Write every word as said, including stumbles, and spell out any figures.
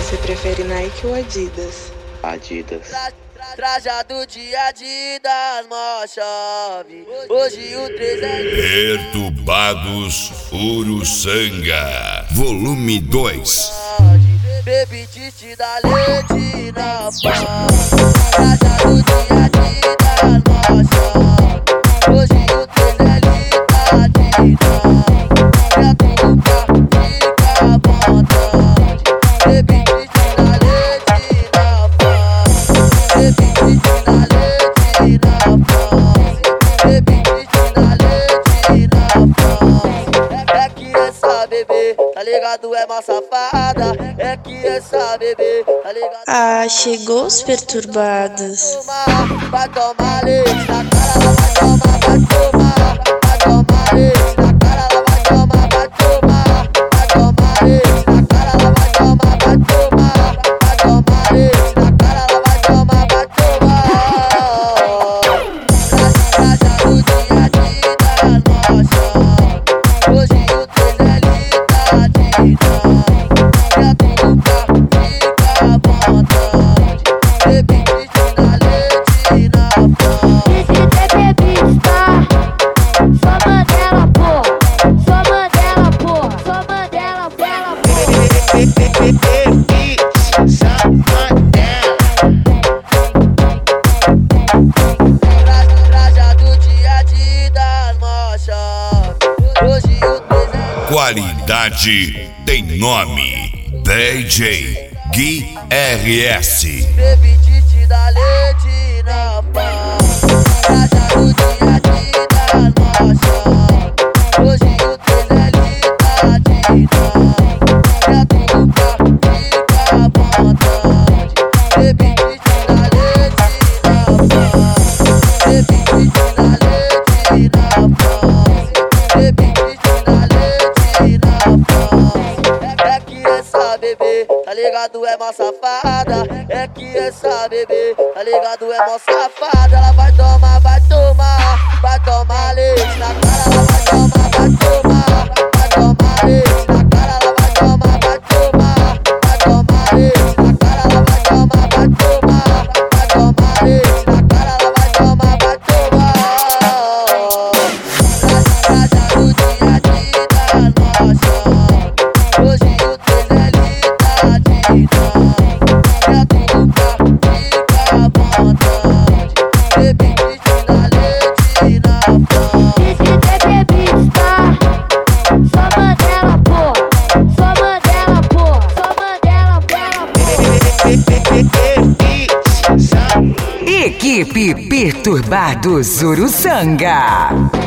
Você prefere Nike ou Adidas? Adidas. Tra trajado de Adidas, mó chove. Hoje o três é... Perturbados Uruçanga, volume dois. Baby titi da leite na pó. Trajado de Adidas, mó chove. Hoje o três é litadinho. Pra tu fica à vontade. Baby titi da leite na pó. Baby titi da leite na pó. Baby titi da leite na pó. É que essa bebê, tá ligado, é uma safada. É que essa bebê, tá ligado? Ah, chegou os perturbados. Vai tomar leite na cara, ela vai tomar, vai tomar. Vai tomar leite na cara, ela vai tomar, vai tomar. Vai tomar leite na cara, ela vai tomar, vai tomar. Vai tomar leite na cara, ela vai tomar, vai tomar. Trajado de Adidas, mó chove. Hoje o três é litadinho. Pra tu fica à vontade. Baby titi da leite na pó. Titi de baby star. Só Mandela, porra. Só Mandela, porra. Só Mandela, Mandela, porra. Trajado de Adidas, mó chove. Hoje o três é... Qualidade tem nome. D J Gui R S. Baby titi da leite na pó. Trajado de Adidas, mó chove. Hoje o três é litadinho. Pra tu fica à vontade. Baby titi da leite na pó. Baby titi da leite na pó. Baby titi da leite na pó. É que essa bebê, tá ligado, é mó safada. É que essa bebê, tá ligado, é mó safada. Ela vai tomar, vai tomar. Vai tomar leite na cara, ela vai tomar, vai tomar. Vai tomar leite na cara, ela vai tomar, vai tomar. Vai tomar leite na cara, ela vai tomar, vai tomar. Vai tomar leite na cara, ela vai tomar, vai tomar. Trajado de Adidas, mó chove. Hoje o três é litadinho. Pra tu fica à vontade. Baby titi da leite na pó. Titi de baby star. Só Mandela, porra. Só Mandela, porra. Só Mandela, Mandela, porra. Equipe Perturbados Uruçanga.